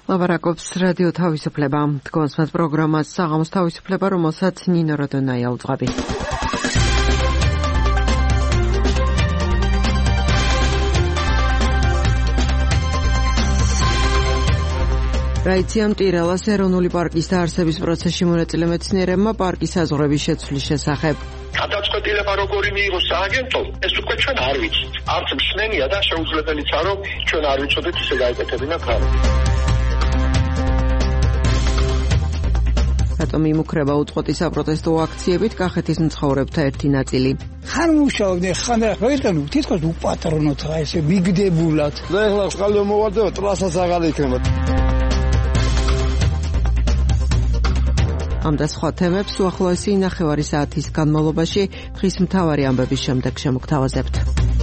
ლაპარაკობს რადიო თავისუფლება. თქვენს პროგრამას საღამოს თავისუფლება, რომელსაც ნინო როდონაია უძღვები. რაიცია მტირალას ეროვნული პარკის დაარსების პროცესში მონაწილე მეცნიერებმა პარკის საზღვრების შეცვლის შესახებ. გადაწყვეტილება როგორი მიიღოს სააგენტომ, ეს უკვე ჩვენ არ ვიცით. არც მსმენია და შეუძლებელია რომ ჩვენ არ ვიცოდეთ ისე გაეკეთებინა ქარი. რატომ იმუქრება უწყვეტი საპროტესტო აქციებით კახეთის მცხოვრებთა ერთი ნაწილი. ხან მუშაობდნენ, ხან რაიტანო, თითქოს უპატრონოთ რა ესე მიგდებულად. და ეხლა წყალი მოვარდება, ტრასაც აღარ იქნება. ამ და სხვა თემებს უახლოესი ნახევარი საათის განმავლობაში დღის მთავარი ამბების შემდეგ შემოგთავაზებთ.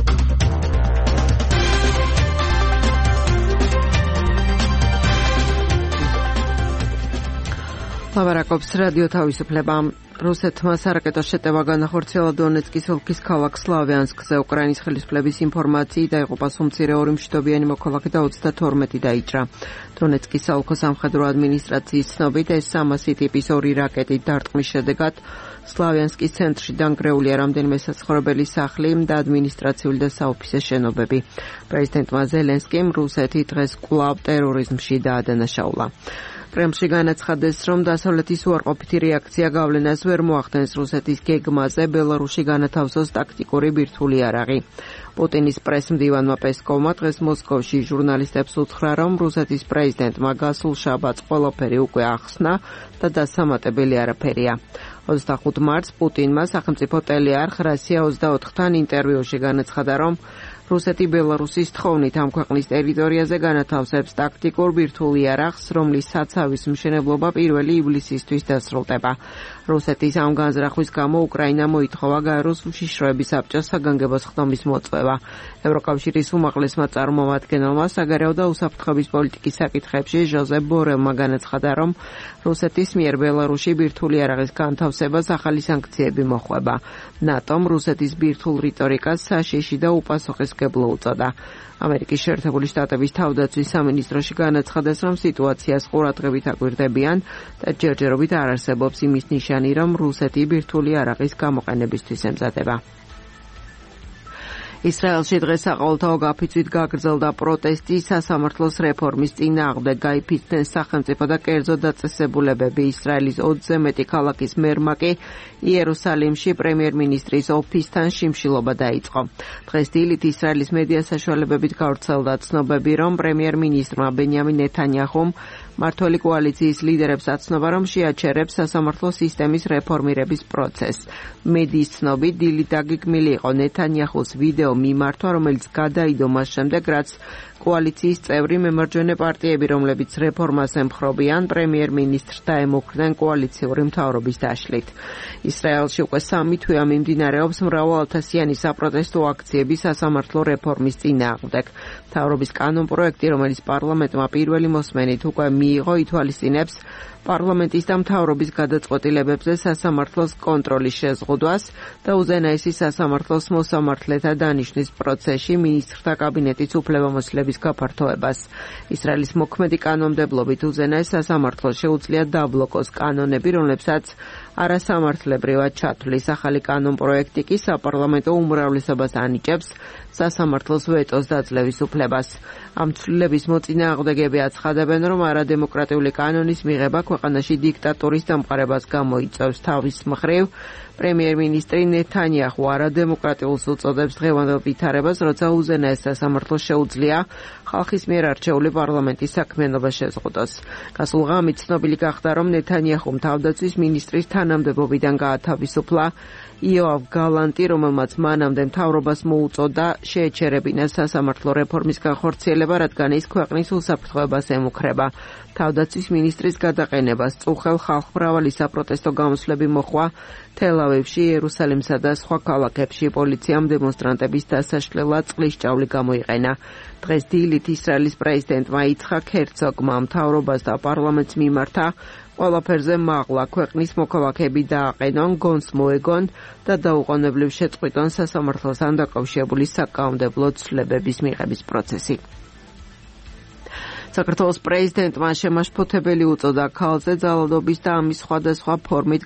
ლაპარაკობს რადიო თავისუფლება. რუსეთმა სარაკეტო შეტევა განახორციელა დონეცკის ოლქის ქალაქ სლავიანსკზე. უკრაინის ხელისუფლების ინფორმაციით დაიღუპა სუმცირე 2 მშვიდობიანი მოქალაქე და 32 დაიჭრა. დონეცკის საოლქო სამხედრო ადმინისტრაციის ცნობით ეს 300 ტიპის 2 რაკეტით დარტყმის შედეგად სლავიანსკის ცენტრში დანგრეულია რამდენიმე საცხოვრებელი სახლი და ადმინისტრაციული და საოფისე შენობები. პრეზიდენტმა ზელენსკიმ რუსეთი დღეს კვლავ ტერორიზმში დაადანაშაულა. პრემში განაცხადეს, რომ დასავლეთის უარყოფითი რეაქცია გავლენას ვერ მოახდენს რუსეთის გეგმაზე ბელარუსში განათავსოს ტაქტიკური ბირთვული იარაღი. პუტინის პრესმდივანმა პესკოვმა დღეს მოსკოვში ჟურნალისტებს უთხრა, რომ რუსეთის პრეზიდენტმა გასულ შაბათს ყველაფერი უკვე ახსნა და დასამატებელი არაფერია. 25 მარტს პუტინმა სახელმწიფო ტელეარხ Россия 24-თან ინტერვიუში განაცხადა, რომ რუსეთი ბელარუსის თხოვნით ამ ქვეყნის ტერიტორიაზე განათავსებს ტაქტიკურ ბირთვულ იარაღს, რომლის საცავის მშენებლობა 1 ივლისისთვის დასრულდება. რუსეთის ამ განზრახვის გამო უკრაინა მოითხოვა გაეროს უშიშროების საბჭოს საგანგებო ხდომის მოწვევა. ევროკავშირის უმაღლესმა წარმომადგენელმა საგარეო და უსაფრთხოების პოლიტიკის საკითხებში ჟოზეფ ბორელმა განაცხადა, რომ რუსეთის მიერ ბელარუსში ბირთვული იარაღის განთავსებას ახალი სანქციები მოხვება. ნატომ რუსეთის ბირთვულ რიტორიკას საშიში და უპასუხისმგებლო უწოდა. ამერიკის შეერთებული შტატების თავდაცვის სამინისტროში განაცხადეს, რომ სიტუაციას ყურადღებით აკვირდებიან და ჯერჯერობით არ არსებობს იმის ნიშანი, რომ რუსეთი ბირთვული იარაღის გამოყენებისთვის ემზადება. ისრაელში დღეს საყოველთაო გაფიცვით გაგრძელდა პროტესტი სასამართლოს რეფორმის წინააღმდეგ. გაიფიცნენ სახელმწიფო და კერძო დაწესებულებები. ისრაელის 20-ზე მეტი ქალაქის მერმა კი იერუსალიმში პრემიერ-მინისტრის ოფისთან შიმშილობა დაიწყო. დღეს დილით ისრაელის მედია საშუალებებით გავრცელდა ცნობები, რომ პრემიერ-მინისტრმა ბენიამინ ნეთანიაჰუმ მართველი კოალიციის ლიდერებს აცნობა, რომ შეაჩერებს სასამართლო სისტემის რეფორმირების პროცესს. მედიის ცნობით დილით დაგეგმილი იყო ნეთანიაჰუს ვიდეო მიმართვა, რომელიც გადაიდო მას შემდეგ, რაც კოალიციის წევრი მემარჯვენე პარტიები, რომლებიც რეფორმას ემხრობიან, პრემიერ-მინისტრს დაემუქრნენ კოალიციური მთავრობის დაშლით. ისრაელში უკვე 3 თვეა მიმდინარეობს მრავალათასიანი საპროტესტო აქციები სასამართლო რეფორმის წინააღმდეგ. მთავრობის კანონპროექტი, რომელიც პარლამენტმა პირველი მოსმენით უკვე მიიღო, ითვალისწინებს პარლამენტის და მთავრობის გადაწყვეტილებებზე სასამართლოს კონტროლის შეზღუდვას და უზენაესი სასამართლოს მოსამართლეთა დანიშვნის პროცესში მინისტრთა კაბინეტის უფლებამოსილების გაფართოებას. ისრაელის მოქმედი კანონმდებლობით უზენაეს სასამართლოს შეუძლია დაბლოკოს კანონები, რომლებსაც არასამართლებრივად ჩათვლის. ახალი კანონპროექტი კი საპარლამენტო უმრავლესობას ანიჭებს სასამართლოს ვეტოს დაძლევის უფლებას. ამ ცვლილების მოწინააღმდეგეები აცხადებენ, რომ არადემოკრატიული კანონის მიღება ქვეყანაში დიქტატურის დამყარებას გამოიწვევს. თავის მხრივ პრემიერ-მინისტრი ნეთანიაჰუ არადემოკრატიულს უწოდებს დღევანდელ ვითარებას, როცა უზენაეს სასამართლოს შეუძლია ხალხის მიერ არჩეული პარლამენტის საქმიანობა შეზღუდოს. გასულ ღამით ცნობილი გახდა, რომ ნეთანიაჰუმ თავდაცვის მინისტრის თანამდებობიდან გაათავისუფლა იოავ გალანტი, რომელმაც მანამდე მთავრობას მოუწოდა შეეჩერებინა სასამართლო რეფორმის განხორციელება, რადგან ის ქვეყნის უსაფრთხოებას ემუქრება. თავდაცვის მინისტრის გადაყენებას წუხელ ხალხმრავალი საპროტესტო გამოსვლები მოხვა თელ-ავივში, იერუსალიმსა და სხვა ქალაქებში. პოლიციამ დემონსტრანტების დასაშლელად წყლის ჭავლი გამოიყენა. დღეს დილით ისრაელის პრეზიდენტმა იცხაკ ჰერცოგმა მთავრობას და პარლამენტს მიმართა ყველაფერზე მაღლა ქვეყნის მოქალაქეები დააყენონ, გონს მოეგონ და დაუყოვნებლივ შეწყვიტონ სასამართლოსთან დაკავშირებული საკანონმდებლო ცვლილებების მიღების პროცესი. საქართველოს პრეზიდენტმა შემაშფოთებელი უწოდა ქალზე ძალადობის და ამის სხვადასხვა ფორმით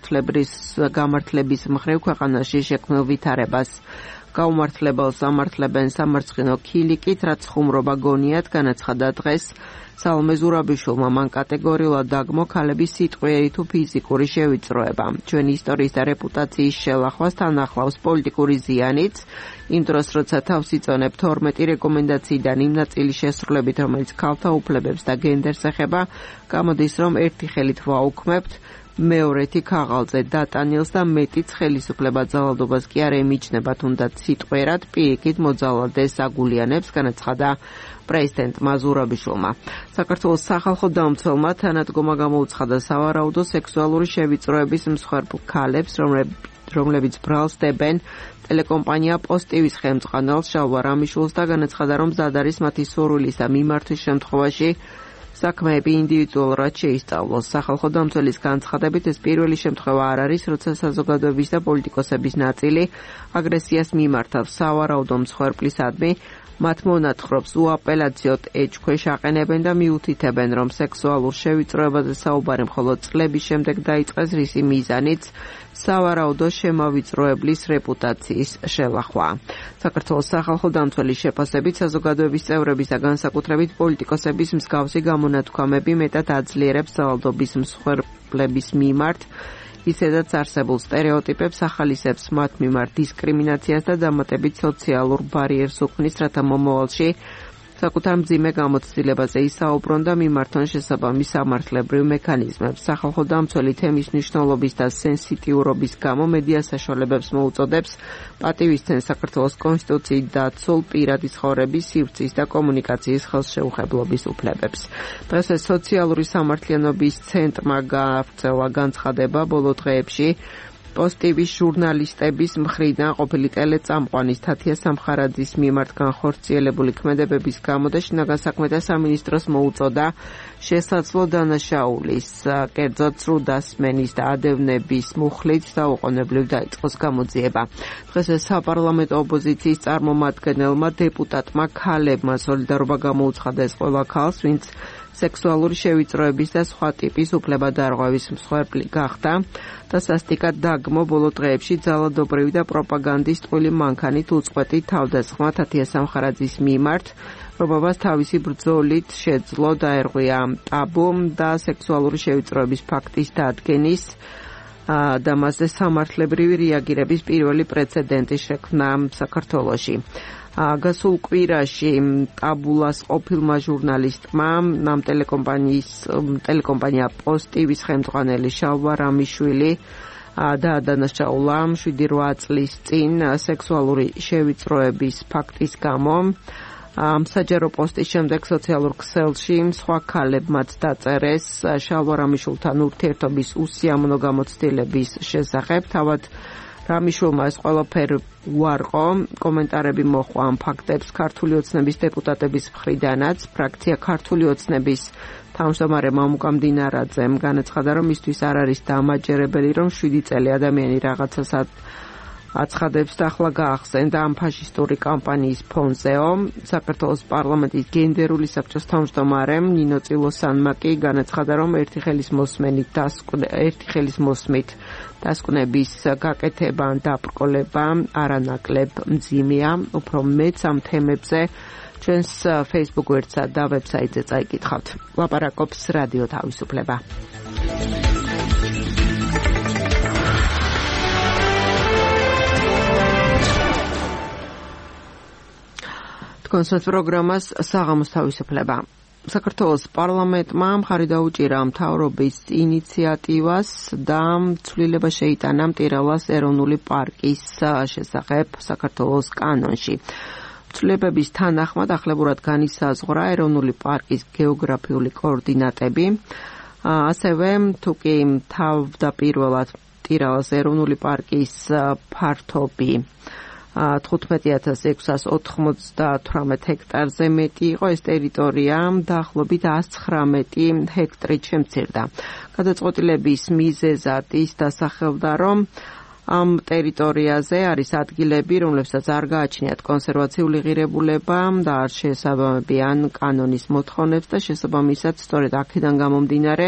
გამართლების მხრივ ქვეყანაში შექმნილ ვითარებას. გაუმართლებელს ამართლებენ სამარცხინო ქილიკით, რაც ხუმრობა გონიათ, განაცხადა დღეს სალომე ზურაბიშვილმა. მან კატეგორიულად დაგმო ქალების სიტყვიერი თუ ფიზიკური შევიწროება. ჩვენი ისტორიის და რეპუტაციის შელახვას თან ახლავს პოლიტიკური ზიანიც. იმ დროს, როცა თავს იწონებ 12 რეკომენდაციიდან იმ ნაწილის შესრულებით, რომელიც ქალთა უფლებებს და გენდერს ეხება, გამოდის, რომ ერთი ხელით ვაუქმებთ, მეორეთი ქაღალზე დატანილს და მეტიც ხელისუფლება ძალადობას კი არ ემიჯნება, თუნდაც სიტყვიერად პირიქით მოძალადეს აგულიანებს, განაცხადა პრეზიდენტმა ზურაბიშვილმა. საქართველოს სახალხო დამცველმა თანადგომა გამოუცხადა სავარაუდო სექსუალური შევიწროების მსხვერპლ ქალებს, რომლებიც ბრალს დებენ ტელეკომპანია პოსტივის ხელმძღვანელს შალვა რამიშვილს და განაცხადა, რომ მზად არის მათი სურვილის და მიმართვის შემთხვევაში საქმეები ინდივიდუალურად შეისწავლოს. სახალხო დამცველის განცხადებით ეს პირველი შემთხვევა არ არის, როცა საზოგადოების და პოლიტიკოსების ნაწილი აგრესიას მიმართავს სავარაუდო მსხვერპლისადმი. მათ მონათხრობს უაპელაციოდ ეჭქვეშ აყენებენ და მიუთითებენ, რომ სექსუალურ შევიწროებაზე საუბარი მხოლოდ წლების შემდეგ დაიწყეს, რისი მიზანიც სავარაუდო შემავიწროებლის რეპუტაციის შელახვა. საქართველოს სახალხო დამცველის შეფასებით საზოგადოების წევრების და განსაკუთრებით პოლიტიკოსების მსგავსი გამონათქვამები მეტად აძლიერებს ძალადობის მსხვერპლების მიმართ, ისედაც არსებულ სტერეოტიპებს, ახალისებს მათ მიმართ დისკრიმინაციას და დამატებით სოციალურ ბარიერს უქმნის, რათა მომავალში საკუთარ მძიმე გამოცდილებაზე ისაუბრონ და მიმართონ შესაბამის სამართლებრივ მექანიზმებს. სახალხო დამცველი თემის მნიშვნელობის და სენსიტიურობის გამო მედია საშუალებებს მოუწოდებს პატივისცემ საქართველოს კონსტიტუციით დაცულ პირადი ცხოვრების, სივრცის და კომუნიკაციის ხელშეუხებლობის უფლებებს. დღეს სოციალური სამართლიანობის ცენტრმა გაავრცელა განცხადება ბოლო დღეებში პოსტივის ჟურნალისტების მხრიდან ყოფილი ტელეწამყვანის თათია სამხარაძის მიმართ განხორციელებული ქმედებების გამო და შინაგან საქმეთა სამინისტროს მოუწოდა შესაძლო დანაშაულის, კერძოდ ცრუდასმენის და ადევნების მუხლით საუყოვნებლივ დაიწყოს გამოძიება. დღეს საპარლამენტო ოპოზიციის წარმომადგენელმა დეპუტატმა ქალებმა სოლიდარობა გამოუცხადა ეს ყველა ქალს, ვინც სექსუალური შევიწროების და სხვა ტიპის უფლებადარღვევის მსხვერპლი გახდა და სასტიკად დაგმო ბოლო დღეებში ძალადობრივი და პროპაგანდისტული მანქანით უწყვეტი თავდასხმა თათია სამხარაძის მიმართ, რომელმაც თავისი ბრძოლით შეძლო დაერღვია ტაბუ და სექსუალური შევიწროების ფაქტის დადგენის და მასზე სამართლებრივი რეაგირების პირველი პრეცედენტი შექმნა საქართველოში. გასულ კვირაში ტაბულას ყოფილმა ჟურნალისტმა ამ ტელეკომპანია პოსტივის ხელმძღვანელი შალვა რამიშვილი დაადანაშაულა 7-8 წლის წინ სექსუალური შევიწროების ფაქტის გამო. საჯარო პოსტის შემდეგ სოციალურ ქსელში სხვა ქალებმაც დაწერეს შალვა რამიშვილთან ურთიერთობის უსიამოვნო გამოცდილების შესახებ. თავად რამიშვილმა ეს ყველაფერი უარყო, კომენტარები მოჰყვა ამ ფაქტებს ქართული ოცნების დეპუტატების მხრიდანაც. ფრაქცია ქართული ოცნების თავმჯდომარე მამუკა მდინარაძემ განაცხადა, რომ მისთვის არ არის დამაჯერებელი, რომ 7 წელი ადამიანი რაღაცას აცხადებს და ახლა გაახსენდა ამ ფაშისტური კამპანიის ფონზეო. საქართველოს პარლამენტის გენდერული საბჭოს თავმჯდომარე ნინო წილოსანმა კი განაცხადა, რომ ერთი ხელის მოსმით დასკვნების გაკეთება ან დაბრკოლება არანაკლებ მძიმეა. უფრო მეც ამ თემებზე ჩვენს Facebook ვებსაიტსა და ვებსაიტზე წაიკითხავთ. ლაპარაკობს რადიო თავისუფლება. კონსერტ პროგრამას საღამოს თავისუფლება. საქართველოს პარლამენტმა მხარი დაუჭირა მთავრობის ინიციატივას და ცვლილება შეიტანა მტირალას ეროვნული პარკის შესახებ საქართველოს კანონში. ცვლილებების თანახმად ახლებურად განისაზღვრა ეროვნული პარკის გეოგრაფიული კოორდინატები. ასევე თუკი თავდაპირველად მტირალას ეროვნული პარკის ფართობი 15698 ჰექტარზე მეტი იყო, ეს ტერიტორია დაახლოებით 119 ჰექტრით შემცირდა. გადაწყვეტილების მიზეზად ის დასახელდა, რომ ამ ტერიტორიაზე არის ადგილები, რომლებსაც არ გააჩნიათ კონსერვაციული ღირებულება და არ შეესაბამებიან კანონის მოთხოვნებს და შესაბამისად სწორედ აქედან გამომდინარე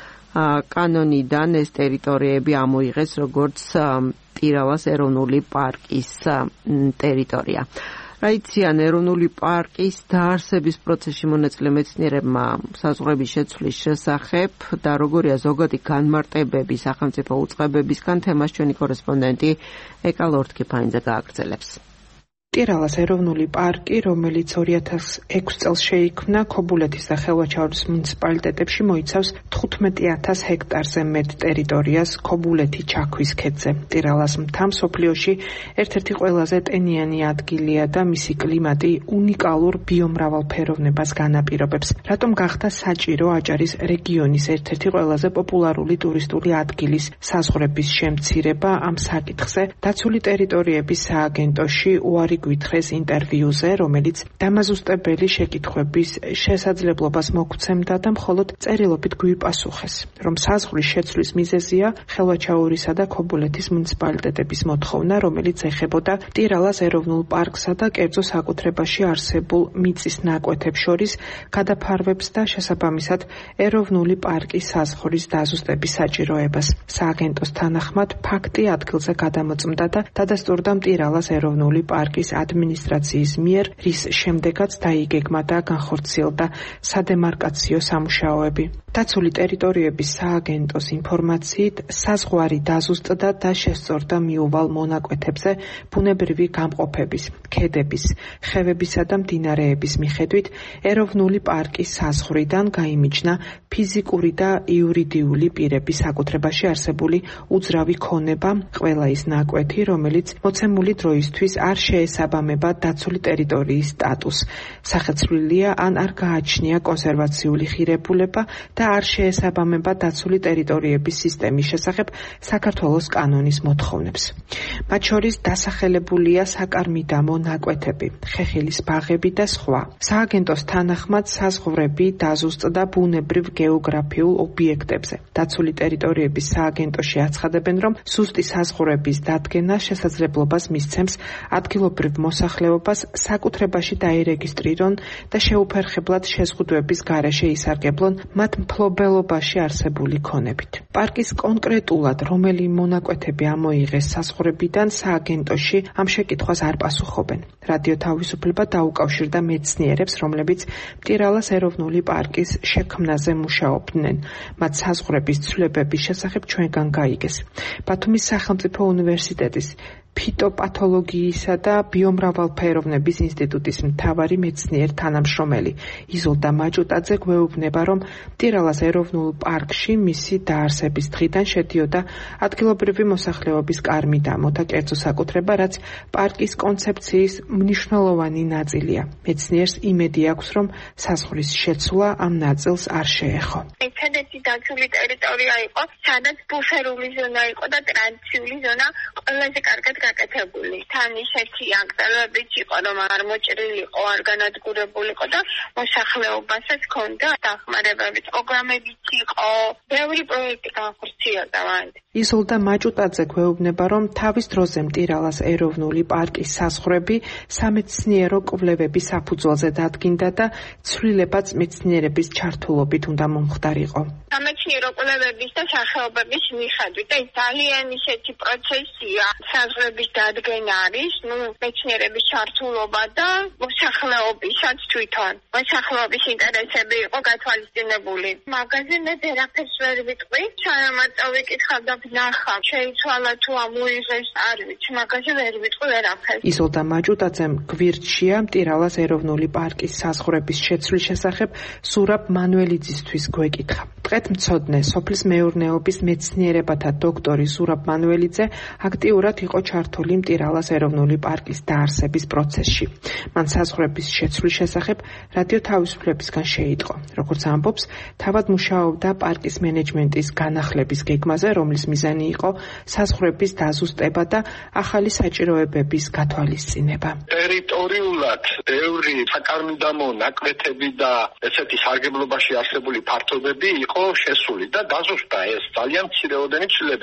კანონიდან ეს ტერიტორიები ამოიღეს როგორც ტირალას ეროვნული პარკის ტერიტორია. რა იციან ეროვნული პარკის დაარსების პროცესში მონაწილე მეცნიერებმა საზღვრების შეცვლის შესახებ და როგორია ზოგადი განმარტებები სახელმწიფო უწყებებისგან, თემას ჩვენი კორესპონდენტი ეკა ლორთქიფანიძე გააგრძელებს. ტირალას ეროვნული პარკი, რომელიც 2006 წელს შეიქმნა ქობულეთის და ხელვაჩაურის მუნიციპალიტეტებში, მოიცავს 15,000 ჰექტარზე მეტ ტერიტორიას ქობულეთი ჩაქვის ქედზე. ტირალას მთა მსოფლიოში ერთ-ერთი ყველაზე ტენიანი ადგილია და მისი კლიმატი უნიკალურ ბიომრავალფეროვნებას განაპირობებს. რატომ გახდა საჭირო აჭარის რეგიონის ერთ-ერთი ყველაზე პოპულარული ტურისტული ადგილის საზღვრების შემცირება ამ საკითხზე დაცული ტერიტორიების სააგენტოში უარი გვითხრეს ინტერვიუზე, რომელიც დამაზუსტებელი შეკითხვების შესაძლებლობას მოგცემდა და მხოლოდ წერილობით გვიპასუხეს, რომ საზღვრის შეცვლის მიზეზია ხელვაჩაურისა და ქობულეთის მუნიციპალიტეტების მოთხოვნა, რომელიც ეხებოდა ტირალას ეროვნულ პარკსა და კერძო საკუთრებაში არსებულ მიწის ნაკვეთებს შორის გადაფარვებს და შესაბამისად ეროვნული პარკის საზღვრის დაზუსტების საჭიროებას. სააგენტოს თანახმად ფაქტი ადგილზე გადამოწმდა და დადასტურდა ტირალას ეროვნული პარკის ადმინისტრაციის მიერ, რის შემდეგაც დაიგეგმა და განხორციელდა სადემარკაციო სამუშაოები. დაცული ტერიტორიების სააგენტოს ინფორმაციით, საზღვარი დაზუსტდა და შესწორდა მიუვალ მონაკვეთებზე ბუნებრივი გამყოფების, ქედების, ხევებისა და მდინარეების მიხედვით ეროვნული პარკის საზღვრიდან გაიმიჯნა ფიზიკური და იურიდიული პირების საკუთრებაში არსებული უძრავი ქონება, ყველა ის ნაკვეთი, რომელიც მოცემული დროისთვის არ შეესაბამება დაცული ტერიტორიის სტატუსს. სახეცვლილია ან არ გააჩნია კონსერვაციული ღირებულება და არ შეესაბამება დაცული ტერიტორიების სისტემის შესახებ საქართველოს კანონის მოთხოვნებს. მათ შორის დასახელებულია საკარმიდამო ნაკვეთები, ხეხილის ბაღები და სხვა. სააგენტოს თანახმად საზღვრები დაზუსტდა ბუნებრივ გეოგრაფიულ ობიექტებზე. დაცული ტერიტორიების სააგენტოში აცხადებენ, რომ სუსტი საზღვრების დადგენა შესაძლებლობას მისცემს ადგილობრივ მოსახლეობას საკუთრებაში დაირეგისტრირონ და შეუფერხებლად შეზღუდვების გარეშე ისარგებლონ მათ მფლობელობაში არსებული ქონებით. პარკის კონკრეტულად რომელი მონაკვეთები ამოიღეს საზღვრებიდან სააგენტოში ამ შეკითხვას არ პასუხობენ. რადიო თავისუფლება დაუკავშირდა მეცნიერებს, რომლებიც ტირალას ეროვნული პარკის შექმნაზე მუშაობდნენ. მათ საზღვრების ცვლილებების შესახებ ჩვენგან გაიგეს. ბათუმის სახელმწიფო უნივერსიტეტის ფიტოპათოლოგიისა და ბიომრავალფეროვნების ინსტიტუტის მთავარი მეცნიერ თანამშრომელი იზოლდა მაჭუტაძე გვეუბნება, რომ ტირალას ეროვნულ პარკში მისი დაარსების დღიდან შედიოდა ადგილობრივი მოსახლეობის კარმიდამო და კერძო საკუთრება, რაც პარკის კონცეფციის მნიშვნელოვანი ნაწილია. მეცნიერს იმედი აქვს, რომ საზღვრის შეცვლა ამ ნაწილს არ შეეხო. ერთადერთი დაცული ტერიტორია იყო, სადაც ბუფერული ზონა იყო და ტრანზიციული ზონა ყველაზე კარგად გაკეთებული. თან ისეთი აკრძალვებიც იყო, რომ არ მოჭრილი იყო, არ განადგურებული იყო და მოსახლეობასაც ჰქონდა დახმარებები, პროგრამებიც იყო, ბევრი პროექტი განხორციელდა მანდ. იზოლდა მაჭუტაძე გვეუბნება, რომ თავის დროზე ტირალას ეროვნული პარკის საზღვრები სამეცნიერო კვლევების საფუძველზე დადგინდა და ცვლილებაც მეცნიერების ჩართულობით უნდა მომხდარიყო. სამეცნიერო კვლევების და სახეობების მიხედვით და ძალიან ისეთი პროცესია, საზღვრების დადგენა არის, მეცნიერების ჩართულობა და მოსახლეობისაც თვითონ. მოსახლეობის ინტერესები იყო გათვალისწინებული. მაგაზე მე ვერაფერს ვერ ვიტყვი, სანამ ვიკითხავდა ნახავ, შეიცვალა თუ ამოიღეს, არ ვიცი, მაგაზე ვერ ვიტყვი ვერაფერს. იზოლდა მაჭუტაძემ გვირჩია ტირალას ეროვნული პარკის საზღვრების შეცვლის შესახებ ზურაბ მანუელიძისთვის გვეკითხა. მწოდნე სოფლის მეურნეობის მეცნიერებათა დოქტორი ზურაბ მანუელიძე აქტიურად იყო ჩართული ტირალას ეროვნული პარკის დაარსების პროცესში. მან საზღვრების შეცვლის შესახებ რადიო თავისუფლებისგან შეიტყო. როგორც ამბობს, თავად მუშაობდა პარკის მენეჯმენტის განახლების გეგმაზე, რომლის მიზანი იყო საზღვრების დაზუსტება და ახალი საჭიროებების გათვალისწინება. ტერიტორიულად ბევრი საკარმიდამო ნაკვეთები და ესეთი სარგებლობაში არსებული ფართობები იყო შესული და დაზუსტა ეს ძალიან მცირეოდენი ცვლილებები.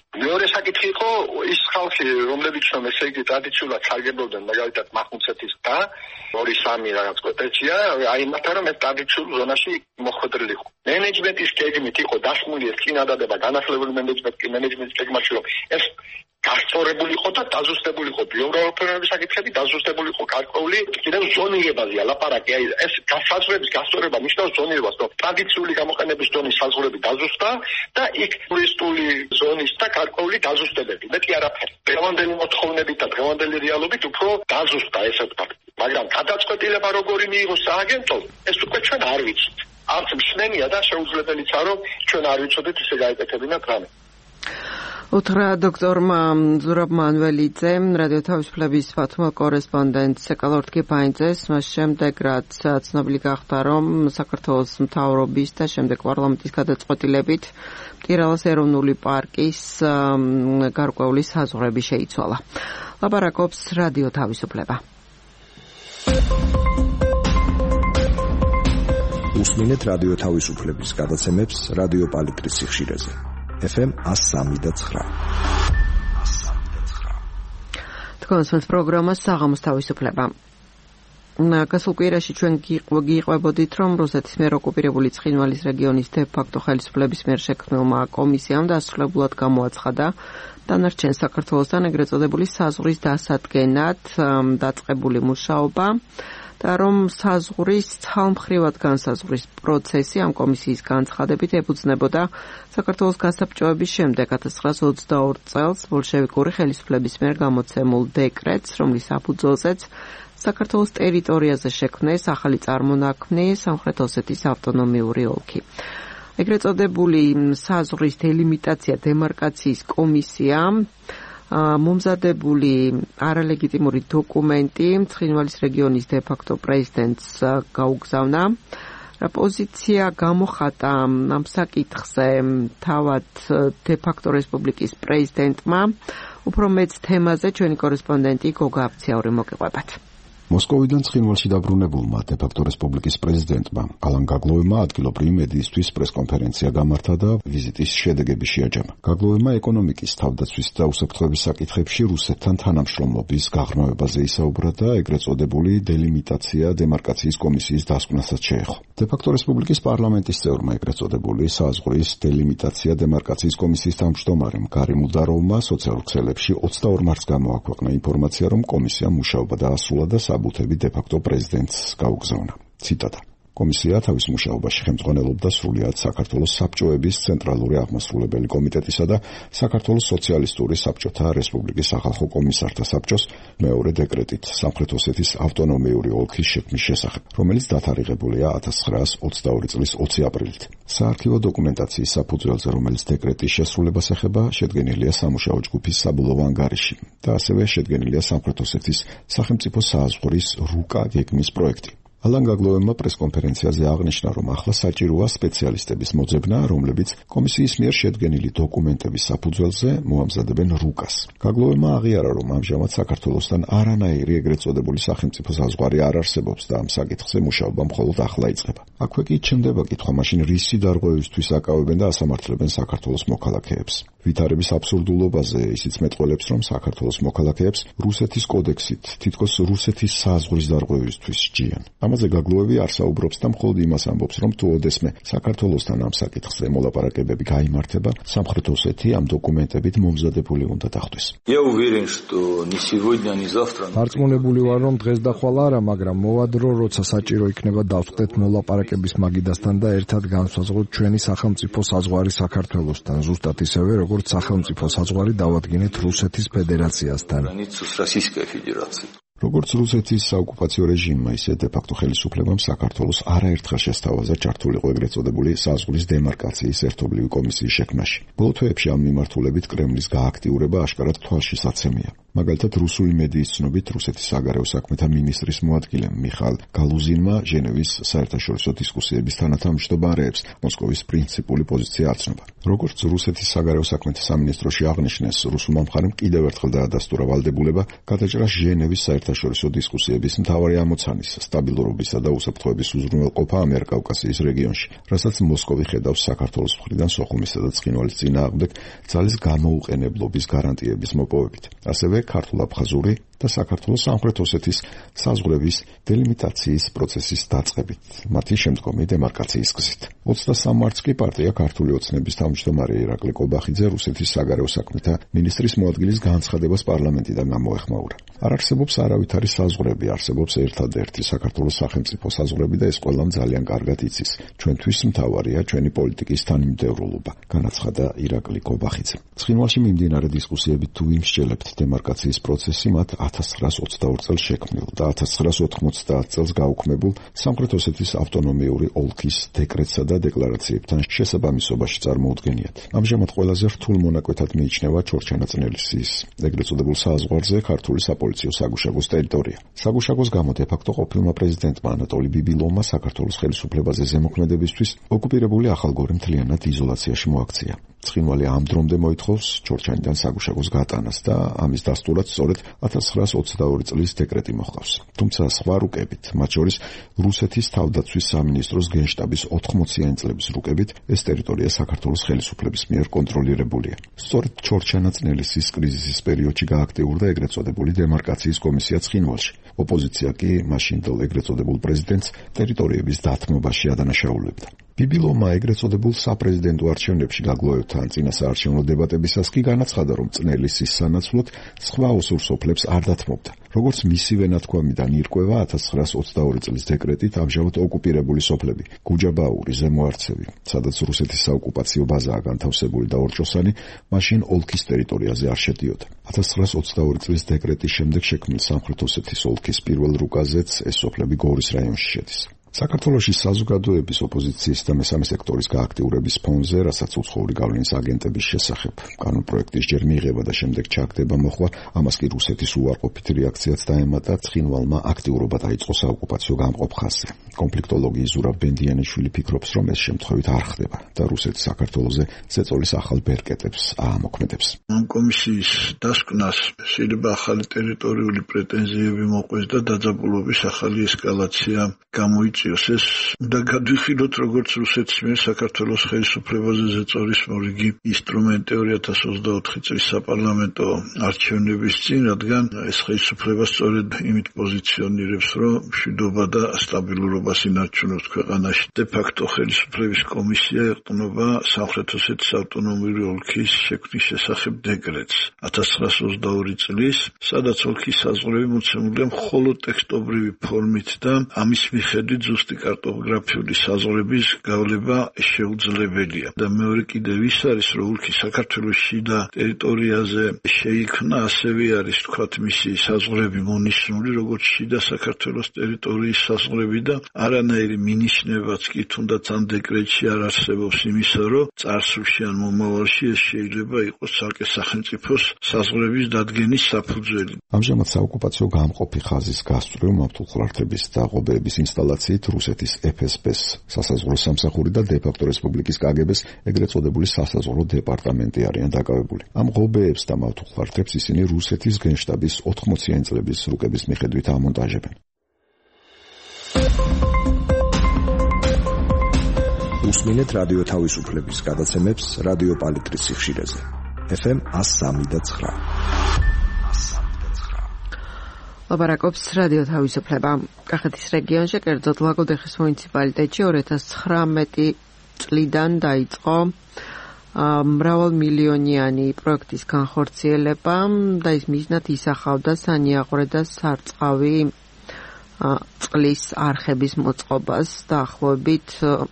მეორე საკითხი იყო ის ხალხი, რომლებიც ესე იგი ტრადიციულად სარგებლობდნენ მაგალითად მახუნცეთის და 2-3 რაღაც კვეთებია, აი მათთან რომ ეს ტრადიციულ ზონაში მოხვედრილიყო. მენეჯმენტის გეგმით იყო დასმული ეს წინადადება განახლებული მენეჯმენტის გეგმაში, რომ ეს გასწორებული იყო და დაზუსტებული იყო ბიომრავალფეროვნების საკითხები, დაზუსტებული იყო გარკვეული კიდევ ზონირებაზეა ლაპარაკი. აი ეს საზღვრების გასწორება ნიშნავს ზონირებას, რომ ტრადიციული გამოყენების ზონის საზღვრები დაზუსტა და იქ ტურისტული ზონის და გარკვეული დაზუსტებები. მეტი არაფერი. დღევანდელი მოთხოვნებით და დღევანდელი რეალობით უფრო დაზუსტა ესე ვთქვათ. მაგრამ გადაწყვეტილება როგორი მიიღოს სააგენტომ, ეს უკვე ჩვენ არ ვიცით. არც მსმენია და შეუძლებელიცაა, რომ ჩვენ არ ვიცოდეთ ისე გაეკეთებინათ რამე. უთხრა დოქტორმა ზურაბ მანველიძე, რადიო თავისუფლების ფათუმელ კორესპონდენტს ეკალორტკი ბაინძეს, მას შემდეგ რაც ცნობილი გახდა, რომ საქართველოს მთავრობის და შემდეგ პარლამენტის გადაწყვეტილებით მტირალას ეროვნული პარკის გარკვეული საზღვრები შეიცვალა. ლაპარაკობს რადიო თავისუფლება. უსმინეთ რადიო თავისუფლების გადაცემებს რადიო პალიტრის სიხშირეზე. FM 103.9. თქვენს პროგრამას საღამოს თავისუფლება. გასულ კვირაში ჩვენ გიყვებოდით, რომ რუსეთის მიერ ოკუპირებული ცხინვალის რეგიონის დე-ფაქტო ხელისუფლების მიერ შექმნილმა კომისიამ დასრულებულად გამოაცხადა დანარჩენ საქართველოსთან ეგრეთ წოდებული საზღვრის დასადგენად დაწყებული მუშაობა და რომ საზღვრის ცალმხრივად განსაზღვრის პროცესი ამ კომისიის განცხადებით ეფუძნებოდა საქართველოს გასაბჭოების შემდეგ 1922 წელს ბოლშევიკური ხელისუფლების მიერ გამოცემულ დეკრეტს, რომლის საფუძველზეც საქართველოს ტერიტორიაზე შექმნეს ახალი წარმონაქმნი სამხრეთ ოსეთის ავტონომიური ოლქი. ეგრეთ წოდებული საზღვრის დელიმიტაცია დემარკაციის კომისიამ მომზადებული არალეგიტიმური დოკუმენტი ცხინვალის რეგიონის დე-ფაქტო პრეზიდენტს გაუგზავნა. პოზიცია გამოხატა ამ საკითხზე თავად დე-ფაქტო რესპუბლიკის პრეზიდენტმა. უფრო მეც თემაზე ჩვენი კორესპონდენტი გოგა აფციაური მოგიყვებათ. მოსკოვიდან ცხინვალში დაბრუნებულმა დე-ფაქტო რესპუბლიკის პრეზიდენტმა ალან გაგლოვებმა ადგილობრივი მედიისთვის პრესკონფერენცია გამართა და ვიზიტის შედეგები შეაჯამა. გაგლოვებმა ეკონომიკის, თავდაცვის და უსაფრთხოების საკითხებში რუსეთთან თანამშრომლობის გაღრმავებაზე ისაუბრა და ეგრეთ წოდებული დელიმიტაცია დემარკაციის კომისიის დასკვნასაც შეეხო. დე-ფაქტო რესპუბლიკის პარლამენტის წევრმა ეგრეთ წოდებული საზღვრის დელიმიტაცია დემარკაციის კომისიის თავმჯდომარემ გარიმ უდაროვმა სოციალურ ქსელებში 22 მარტს გამოაქვეყნა ინფორმაცია, რომ კომისიამ მუშაობა დაასრულა და საბუთები დე-ფაქტო პრეზიდენტს გაუგზავნა. ციტატა: კომისია თავის მუშაობაში ხელმძღვანელობდა სრულიად საქართველოს საბჭოების ცენტრალური აღმასრულებელი კომიტეტისა და საქართველოს სოციალისტური საბჭოთა რესპუბლიკის სახალხო კომისართა საბჭოს მეორე დეკრეტით სამხრეთ ოსეთის ავტონომიური ოლქის შექმნის შესახებ, რომელიც დათარიღებულია 1922 წლის 20 აპრილით. საარქივო დოკუმენტაციის საფუძველზე, რომელიც დეკრეტის შესრულებას ეხება, შედგენილია სამუშაო ჯგუფის საბოლოო ანგარიში და ასევე შედგენილია სამხრეთ ოსეთის სახელმწიფო საზღვრის რუკა გეგმის პროექტი. ალან გაგლოვებმა პრესკონფერენციაზე აღნიშნა, რომ ახლა საჭიროა სპეციალისტების მოძებნა, რომლებიც კომისიის მიერ შედგენილი დოკუმენტების საფუძველზე მოამზადებენ რუკას. გაგლოვებმა აღიარა, რომ ამჟამად საქართველოსთან არანაირი ეგრეთ წოდებული სახელმწიფო საზღვარი არ არსებობს და ამ საკითხზე მუშაობა მხოლოდ ახლა იწყება. აქვე კი ჩნდება კითხვა, მაშინ რისი დარღვევისთვის აკავებენ და ასამართლებენ საქართველოს მოქალაქეებს. ვითარების აბსურდულობაზე ისიც მეტყველებს, რომ საქართველოს მოქალაქეებს რუსეთის კოდექსით თითქოს რუსეთის საზღვრის დარღვევისთვის სჯიან. ამაზე გაგლოვები არ საუბრობს და მხოლოდ იმას ამბობს, რომ თუ ოდესმე საქართველოსთან ამ საკითხზე მოლაპარაკებები გაიმართება, სამხრეთ ოსეთი ამ დოკუმენტებით მომზადებული უნდა დახვდეს. დარწმუნებული ვარ, რომ დღეს და ხვალ არა, მაგრამ მოვადრო, როცა საჭირო იქნება დავწყდეთ მოლაპარაკების მაგიდასთან და ერთად განსაზღვროთ ჩვენი სახელმწიფო საზღვარი საქართველოსთან, ზუსტად ისევე, როგორც სახელმწიფო საზღვარი დავადგინეთ რუსეთის ფედერაციასთან. როგორც რუსეთის საოკუპაციო რეჟიმმა, ისე დე-ფაქტო ხელისუფლებამ საქართველოს არაერთხელ შესთავაზა ჩართულიყო ეგრეთ წოდებული საზღვრის დემარკაციის ერთობლივი კომისიის შექმნაში. ბოლო თვეებში ამ მიმართულებით კრემლის გააქტიურება აშკარად თვალშისაცემია. მაგალითად, რუსული მედიის ცნობით, რუსეთის საგარეო საქმეთა მინისტრის მოადგილემ მიხაილ გალუზინმა ჟენევის საერთაშორისო დისკუსიების თანათავმჯდომარეებს მოსკოვის პრინციპული პოზიცია აცნობა. როგორც რუსეთის საგარეო საქმეთა სამინისტროში აღნიშნეს, რუსულმა მხარემ კიდევ ერთხელ დაადასტურა ვალდებულება გადაჭრა ჟენევის საერთაშორისო საერთაშორისო დისკუსიების მთავარი ამოცანის სტაბილურობისა და უსაფრთხოების უზრუნველყოფა ამიერკავკასიის რეგიონში, რასაც მოსკოვი ხედავს საქართველოს მხრიდან სოხუმისა და ცხინვალის წინააღმდეგ ძალის გამოუყენებლობის გარანტიების მოპოვებით. ასევე ქართულ-აფხაზური და საქართველოს სამხრეთ ოსეთის საზღვრების დელიმიტაციის პროცესის დაწყებით, მათი შემდგომი დემარკაციის გზით. 23 მარტს კი პარტია ქართული ოცნების თავმჯდომარე ირაკლი კობახიძე რუსეთის საგარეო საქმეთა მინისტრის მოადგილის განცხადებას პარლამენტიდან გამოეხმაურა. არ არსებობს არავითარი საზღვრები, არსებობს ერთადერთი საქართველოს სახელმწიფო საზღვრები და ეს ყველამ ძალიან კარგად იცის. ჩვენთვის მთავარია ჩვენი პოლიტიკის თანმიმდევრულობა, განაცხადა ირაკლი კობახიძე. ცხინვალში მიმდინარე დისკუსიებით თუ იმსჯელებთ დემარკაციის პროცესი მათ 1922 წელს შექმნილ და 1990 წელს გაუქმებულ სამხრეთ ოსეთის ავტონომიური ოლქის დეკრეტსა და დეკლარაციებთან შესაბამისობაში წარმოუდგენიათ. ამჟამად ყველაზე რთულ მონაკვეთად მიიჩნევა ჩორჩანაწნელისის ეგრეთ წოდებულ საზღვარზე ქართული საპოლიციო საგუშაგოს ტერიტორია. საგუშაგოს გამო დე-ფაქტო ყოფილმა პრეზიდენტმა ანატოლი ბიბილოვმა საქართველოს ხელისუფლებაზე ზემოქმედებისთვის ოკუპირებული ახალგორი მთლიანად იზოლაციაში მოაქცია. ცხინვალი ამ დრომდე მოითხოვს ჩორჩანიდან საგუშაგოს გატანას და ამის დასტურად სწორედ 1922 წლის დეკრეტი მოჰყავს. თუმცა სხვა რუკებით, მათ შორის რუსეთის თავდაცვის სამინისტროს გენშტაბის 80-იანი წლების რუკებით, ეს ტერიტორია საქართველოს ხელისუფლების მიერ კონტროლირებულია. სწორედ ჩორჩანაწნელისის კრიზისის პერიოდში გააქტიურდა ეგრეთ წოდებული დემარკაციის კომისია ცხინვალში. ოპოზიცია კი მაშინდელ ეგრეთ წოდებულ პრეზიდენტს ტერიტორიების დათმობაში ადანაშაულებდა. ბიბილოვმა ეგრეთ წოდებულ საპრეზიდენტო არჩევნებში გაგლოვებთან წინასაარჩევნო დებატებისას კი განაცხადა, რომ წნელისის სანაცვლოდ სხვა ოსურ სოფლებს არ დათმობდა. როგორც მისივე ნათქვამიდან ირკვევა 1922 წლის დეკრეტით ამჟამად ოკუპირებული სოფლები, გუჯაბაური, ზემო არცევი, სადაც რუსეთის საოკუპაციო ბაზაა განთავსებული და ორჭოსანი, მაშინ ოლქის ტერიტორიაზე არ შედიოდა. 1922 წლის დეკრეტის შემდეგ შექმნილ სამხრეთ ოსეთის ოლქის პირველ რუკაზეც ეს სოფლები გორის რაიონში შედის. საქართველოში საზოგადოების ოპოზიციის და მესამე სექტორის გააქტიურების ფონზე, რასაც უცხოური გავლენის აგენტების შესახებ კანონპროექტის ჯერ მიღება და შემდეგ ჩაგდება მოხდა, ამას კი რუსეთის უარყოფითი რეაქციაც დაემატა, ცხინვალმა აქტიურობა დაიწყო საოკუპაციო გამყოფ ხაზზე. კონფლიქტოლოგი ზურაბ ბენდიანიშვილი ფიქრობს, რომ ეს შემთხვევით არ ხდება და რუსეთი საქართველოზე ზეწოლის ახალ ბერკეტებს აამოქმედებს. ამ კომისიის დასკვნას შეიძლება ახალი ტერიტორიული პრეტენზიები მოყვეს და დაძაბულობის ახალი ესკალაცია გამოიწვიოს. ეს უნდა გადვიხილოთ, როგორც რუსეთის მიერ საქართველოს ხელისუფლებაზე ზეწოლის მორიგი ინსტრუმენტი 2024 წლის საპარლამენტო არჩევნების წინ, რადგან ეს ხელისუფლება სწორედ იმით პოზიციონირებს, რომ მშვიდობა და სტაბილურობას ინარჩუნებს ქვეყანაში. დე-ფაქტო ხელისუფლების კომისია ეყრდნობა სამხრეთ ოსეთის ავტონომიური ოლქის შექმნის შესახებ დეკრეტს 1922 წლის, სადაც ოლქის საზღვრები მოცემულია მხოლოდ ტექსტობრივი ფორმით და ამის მიხედვით ზუსტი კარტოგრაფიული საზღვრების გავლება შეუძლებელია. და მეორე კიდევ ის არის, რომ ოლქი საქართველოს შიდა ტერიტორიაზე შეიქმნა, ასევე არის თქვათ მისი საზღვრები მონიშნული, როგორც შიდა საქართველოს ტერიტორიის საზღვრები და არანაირი მინიშნებაც კი თუნდაც ამ დეკრეტში არ არსებობს იმისა, რომ წარსულში ან მომავალში ეს შეიძლება იყოს ცალკე სახელმწიფოს საზღვრების დადგენის საფუძველი. ამჟამად საოკუპაციო გამყოფი ხაზის გასწვრივ მავთულხლართების და ღობეების ინსტალაციით რუსეთის FSB-ს სასაზღვრო სამსახური და დე-ფაქტო რესპუბლიკის KGB-ს ეგრეთ წოდებული სასაზღვრო დეპარტამენტი არიან დაკავებული. ამ ღობეებს და მავთულხლართებს ისინი რუსეთის გენშტაბის 80-იანი წლების რუკების მიხედვით ამონტაჟებენ. უსმინეთ რადიო თავისუფლების გადაცემებს რადიო პალიტრის სიხშირეზე. FM 103.9. ლაპარაკობს რადიო თავისუფლება. კახეთის რეგიონში, კერძოდ ლაგოდეხის მუნიციპალიტეტში 2019 წლიდან დაიწყო მრავალმილიონიანი პროექტის განხორციელება და ის მიზნად ისახავდა სანიაღვრე და სარწყავი წყლის არხების მოწყობას დაახლოებით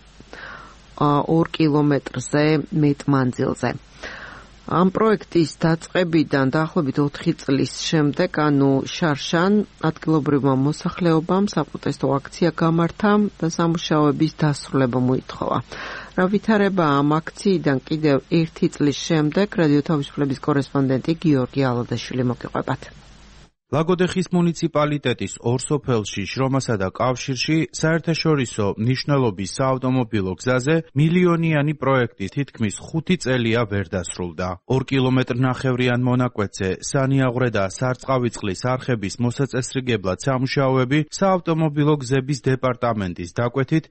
2 კილომეტრზე მეტ მანძილზე. ამ პროექტის დაწყებიდან დაახლოებით 4 წლის შემდეგ, ანუ შარშან, ადგილობრივმა მოსახლეობამ საპროტესტო აქცია გამართა და სამუშაოების დასრულება მოითხოვა. რა ვითარებაა ამ აქციიდან კიდევ 1 წლის შემდეგ, რადიო თავისუფლების კორესპონდენტი გიორგი ალოდაშვილი მოგიყვებათ. ლაგოდეხის მუნიციპალიტეტის ორ სოფელში, შრომასა და კავშირში საერთაშორისო მნიშვნელობის საავტომობილო გზაზე მილიონიანი პროექტი თითქმის 5 წელია ვერ დასრულდა. 2 კილომეტრნახევრიან მონაკვეთზე სანიაღვრე და სარწყავიწყლის არხების მოსაწესრიგებლად სამუშაოები საავტომობილო გზების დეპარტამენტის დაკვეთით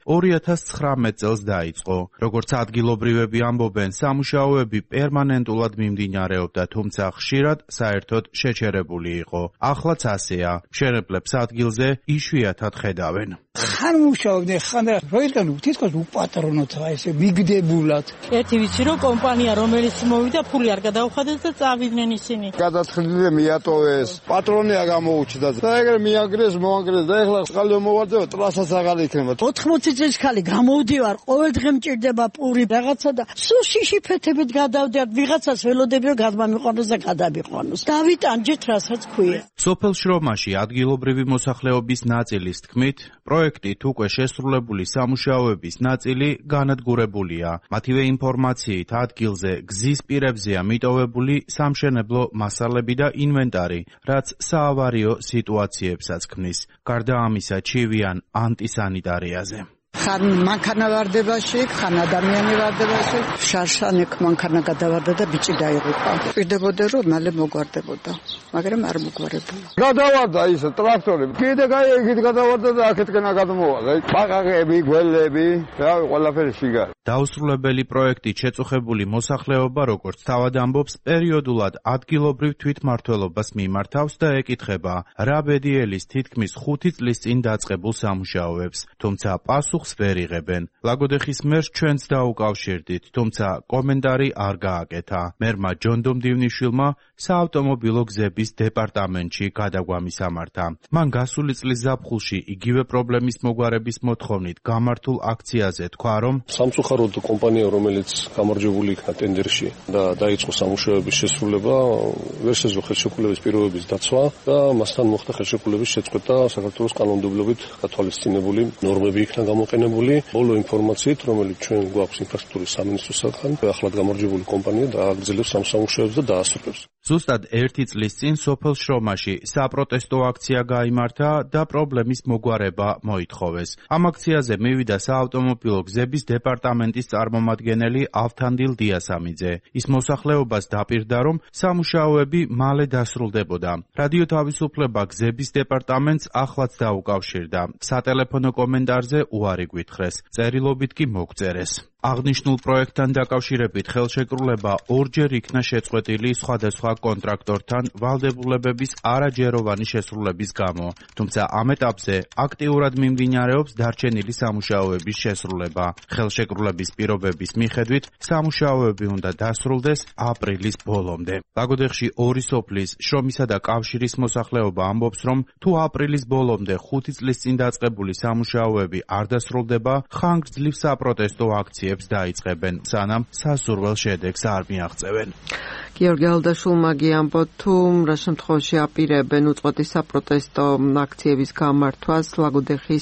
2019 წელს დაიწყო. როგორც ადგილობრივები ამბობენ, სამუშაოები პერმანენტულად მიმდინარეობდა, თუმცა ხშირად საერთოდ შეჩერებული იყო. ახლაც ასეა, მშენებლებს ადგილზე იშვიათად ხედავენ. ხან მუშაობდნენ, ხან როიდან თითქოს უპატრონოთ რა ესე მიგდებულად. ერთი ვიცი რომ კომპანია რომელიც მოვიდა ფული არ გადაუხადეს და წავიდნენ ისინი. გადაწყდილი მიატოვეს, პატრონია გამოუჩნდა და ეგრე მიაგრეს, მოანგრეს და ეხლა ხალე მოვარდება, ტრასაც აღარ იქნება. 80 წლის ხალი გამოვდივარ, ყოველ დღე მჭირდება პური რაღაცა და სუსიში ფეთებით გადავდივარ, ვიღაცას ველოდები რომ გადმამიყვანოს და გადამიყვანოს. დავიტანჯეთ რასაც ქვია. სოფელ შრომაში ადგილობრივი მოსახლეობის ნაწილის თქმით, პროექტით უკვე შესრულებული სამუშაოების ნაწილი განადგურებულია. მათივე ინფორმაციით ადგილზე გზის პირებზეა მიტოვებული სამშენებლო მასალები და ინვენტარი, რაც საავარიო სიტუაციებსაც ქმნის. გარდა ამისა, ჩივიან ანტისანიტარიაზე. ხან მანქანა ვარდებაში, ხან ადამიანი ვარდებაში, შარშანეკ მანქანა გადავარდა და ბიჭი დაიღუპა. პირდებოდა რომ მალე მოგვარდებოდა, მაგრამ არ მოგვარებულა. გადავარდა ის ტრაქტორი. კიდე გაიგით გადავარდა და აქეთკენ გადმოვალ. აი პაყაყები, გველები, რავი, ყველაფერი შიგა. დაუსრულებელი პროექტით შეწუხებული მოსახლეობა, როგორც თავად ამბობს, პერიოდულად ადგილობრივ თვითმმართველობას მიმართავს და ეკითხება, რა ბედიელის თითქმის 5 წლის წინ დაწყებულ სამუშაოებს, თუმცა პასუხს ვერ იღებენ. ლაგოდეხის მერს ჩვენც დაუკავშირდით, თუმცა კომენტარი არ გააკეთა. მერმა ჯონდომ დივნიშვილმა საავტომობილო გზების დეპარტამენტში გადაგვამისამართა. მან გასული წლის ზაფხულში იგივე პრობლემის მოგვარების მოთხოვნით გამართულ აქციაზე თქვა, რომ სამწუხაროდ კომპანია, რომელიც გამარჯვებული იქნა ტენდერში და დაიწყო სამუშაოების შესრულება, ვერ შეძლო ხელშეკრულების პირობების დაცვა და მასთან მოხდა ხელშეკრულების შეწყვეტა საქართველოს კანონმდებლობით გათვალისწინებული ნორმები იქნა გამოყენებული. ბოლო ინფორმაციით, რომელიც ჩვენ გვაქვს ინფრასტრუქტურის სამინისტროსაგან, ახლად გამარჯვებული კომპანია დააგრძელებს ამ სამუშაოებს და დაასრულებს. ზუსტად 1 წლის წინ სოფელ შრომაში საპროტესტო აქცია გაიმართა და პრობლემის მოგვარება მოითხოვეს. ამ აქციაზე მივიდა საავტომობილო გზების დეპარტამენტის წარმომადგენელი ავთანდილ დიასამიძე. ის მოსახლეობას დაპირდა, რომ სამუშაოები მალე დასრულდებოდა. რადიო თავისუფლება გზების დეპარტამენტს ახლაც დაუკავშირდა. სატელეფონო კომენტარზე უარი გვითხრეს, წერილობით კი მოგწერეს. აღნიშნულ პროექტთან დაკავშირებით ხელშეკრულება ორჯერ იქნა შეწყვეტილი სხვადასხვა კონტრაქტორთან ვალდებულებების არაჯეროვანი შესრულების გამო, თუმცა ამ ეტაპზე აქტიურად მიმდინარეობს დარჩენილი სამუშაოების შესრულება. ხელშეკრულების პირობების მიხედვით სამუშაოები უნდა დასრულდეს აპრილის ბოლომდე. ლაგოდეხში ორი სოფლის, შრომისა და კავშირის მოსახლეობა ამბობს, რომ თუ აპრილის ბოლომდე 5 წლის წინ დაწყებული სამუშაოები არ დასრულდება, ხანგრძლივ საპროტესტო აქციებს დაიწყებენ, სანამ სასურველ შედეგს არ მიაღწევენ. გიორგი ალდაშულმა გიამბო, თუ რა შემთხვევაში აპირებენ უწყვეტი საპროტესტო აქციების გამართვას ლაგოდეხის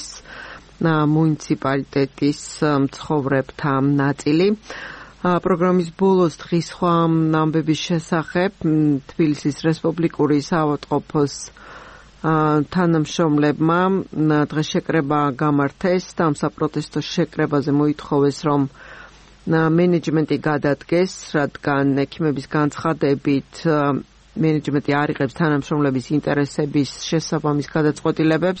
მუნიციპალიტეტის მცხოვრებთა ნაწილი. პროგრამის ბოლოს დღის სხვა ამბების შესახებ თბილისის რესპუბლიკური საავადმყოფოს თანამშრომლებმა დღეს შეკრება გამართეს და ამ საპროტესტო შეკრებაზე მოითხოვეს, რომ მენეჯმენტი გადადგეს, რადგან ექიმების განცხადებით მენეჯმენტი არ იღებს თანამშრომლების ინტერესების შესაბამის გადაწყვეტილებებს.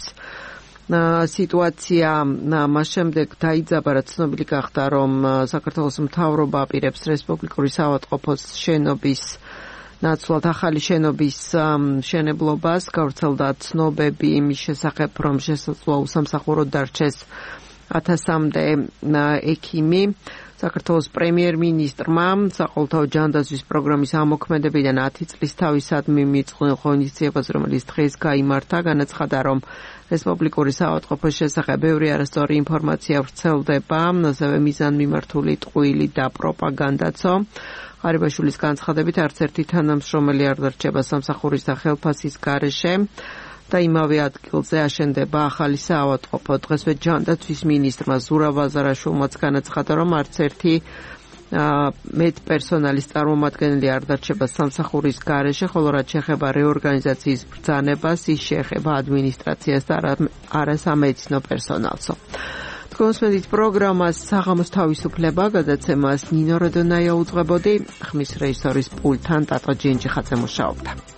სიტუაცია მას შემდეგ დაიძაბა, რაც ცნობილი გახდა, რომ საქართველოს მთავრობა აპირებს რესპუბლიკური საავადმყოფოს შენობის ნაცვლად ახალი შენობის მშენებლობას. გავრცელდა ცნობები იმის შესახებ, რომ შესაძლოა უსამსახუროდ დარჩეს 1000-მდე ექიმი. საქართველოს პრემიერ-მინისტრმა საყოველთაო ჯანდაცვის პროგრამის ამოქმედებიდან 10 წლის თავისადმი მიწყო ინიციატივაზე, რომელიც დღეს გაიმართა, განაცხადა, რომ რესპუბლიკური საავადმყოფოს შესახებ ბევრი არასწორი ინფორმაცია ვრცელდება, ასევე მიზანმიმართული ტყუილი და პროპაგანდაცო. ღარიბაშვილის განცხადებით, არც ერთი თანამშრომელი არ დარჩება სამსახურის და ხელფასის გარეშე და იმავე ადგილზე აშენდება ახალი საავადმყოფო. დღესვე ჯანდაცვის მინისტრმა ზურაბ აზარაშვილმაც განაცხადა, რომ არც ერთი მედპერსონალის წარმომადგენელი არ დარჩება სამსახურის გარეშე, ხოლო რაც შეეხება რეორგანიზაციის ბრძანებას, ის შეეხება ადმინისტრაციას და არა სამედიცინო პერსონალსო. კონსმედით პროგრამას საღამოს თავისუფლება გადაცემას ნინო როდონაია უძღვებოდი, ხმის რეჟისორის პულტთან ტატო ჯინჯი ხაწე მუშაობდა.